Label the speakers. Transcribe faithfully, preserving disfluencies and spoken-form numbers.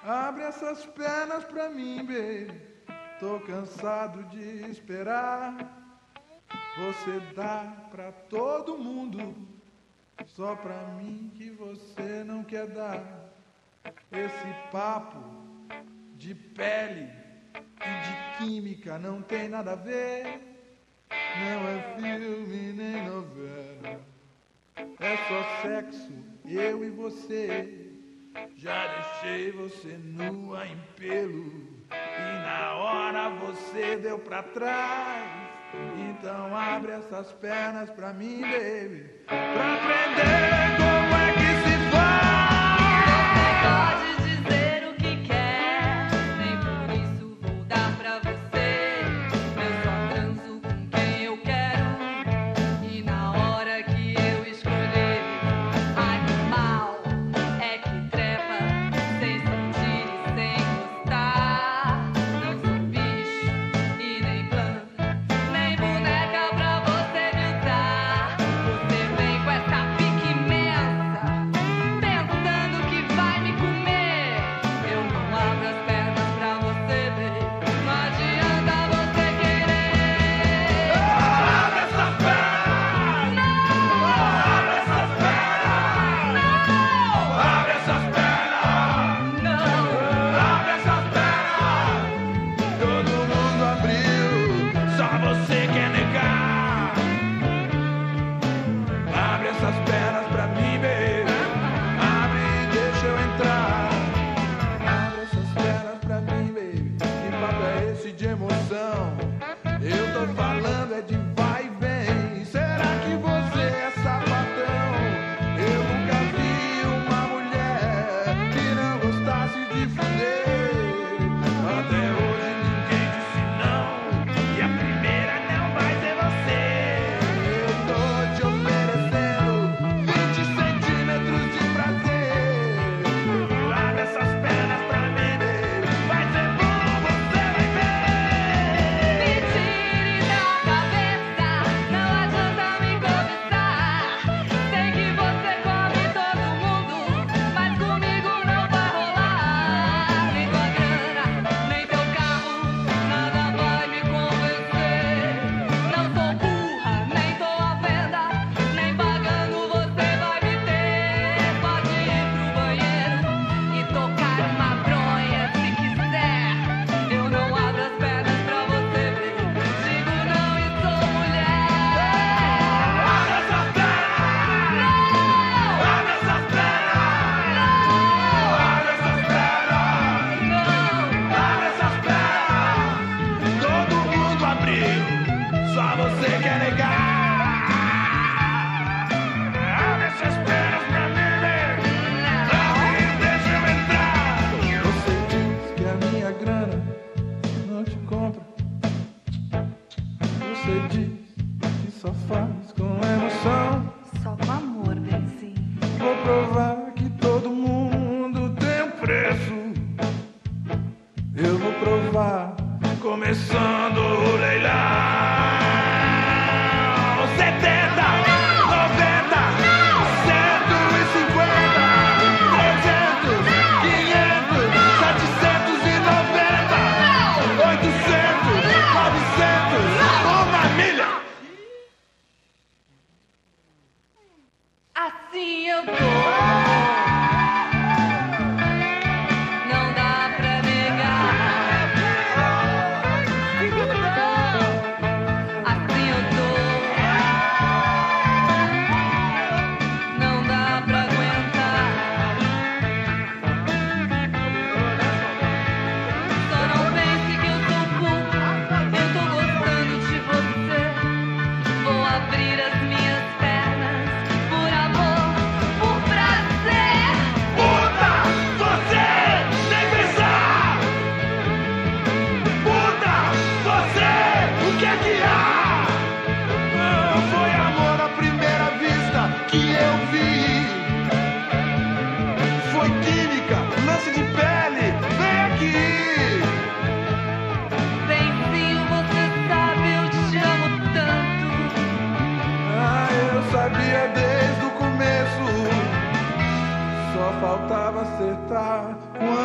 Speaker 1: Abre essas pernas pra mim, baby. Tô cansado de esperar. Você dá pra todo mundo, só pra mim que você não quer dar. Esse papo de pele e de química não tem nada a ver. Não é filme nem novela, é só sexo, eu e você. Já deixei você nua em pelo e na hora você deu pra trás. Então abre essas pernas pra mim, baby, pra aprender como é que se faz.
Speaker 2: Você pode dizer o que quer, nem por isso vou dar pra você. Eu só transo com quem eu quero e na hora que eu escolher. Animal é que trepa sem sentir e sem gostar. Não sou bicho e nem planta, nem boneca pra você me usar. Você vem com essa pique imensa, pensando que vai me comer. Eu não abro as pernas pra você, baby. Não adianta você querer.
Speaker 1: Abre essas pernas! Abre essas pernas! Abre essas pernas!
Speaker 2: Não,
Speaker 1: Abre essas pernas! Todo mundo abriu, só você quer negar. Abre essas pernas pra mim, baby. Abre e deixa eu entrar. Abre essas pernas pra mim, baby. Que papo é esse de emoção? Eu tô falando é de vai e vem. Será que você é sapatão? Eu nunca vi uma mulher que não gostasse de fuder. Até hoje ninguém disse não, e a primeira não vai ser você. Eu tô te oferecendo vinte centímetros de prazer. Abre essas pernas pra mim, baby. Vai ser bom, você vai ver.
Speaker 2: me tire da cabeça, não adianta me conquistar. Sei que você come todo mundo, mas comigo não vai rolar. Nem tua grana, nem teu carro, nada vai me convencer. Não sou burra, nem tô à venda, nem pagando você vai me ter. Pode ir pro banheiro e tocar uma bronha se quiser. Eu não abro as pernas pra você, baby. Digo não e sou mulher.
Speaker 1: Abre essas pernas! Abre essas pernas! Abre essas pernas!
Speaker 2: Não,
Speaker 1: Abre essas pernas! Todo mundo abriu, só você quer negar. Abre essas pernas pra mim, baby. Abre e deixa eu entrar. Você diz que a minha grana não te compra. Você diz que só faz com emoção.
Speaker 2: só com amor, benzinho.
Speaker 1: Vou provar que todo mundo tem um preço. Eu vou provar, começando o leilão. setenta, noventa, cento e cinquenta, trezentos, quinhentos, setecentos e noventa, oitocentos, novecentos, uma milha.
Speaker 2: Assim eu tô. Não dá pra negar. Assim eu tô. Não dá pra aguentar. Só não pense que eu sou burra. Eu tô gostando de você. Vou abrir as minhas pernas por amor, por prazer.
Speaker 1: Puta, você nem pensar! Puta, você, o que é que há? Não foi amor à primeira vista que eu vi. Foi química, lance de pele, vem aqui.
Speaker 2: Benzinho, você sabe, eu te amo tanto.
Speaker 1: Ah, eu sabia desde o começo. Só faltava acertar quando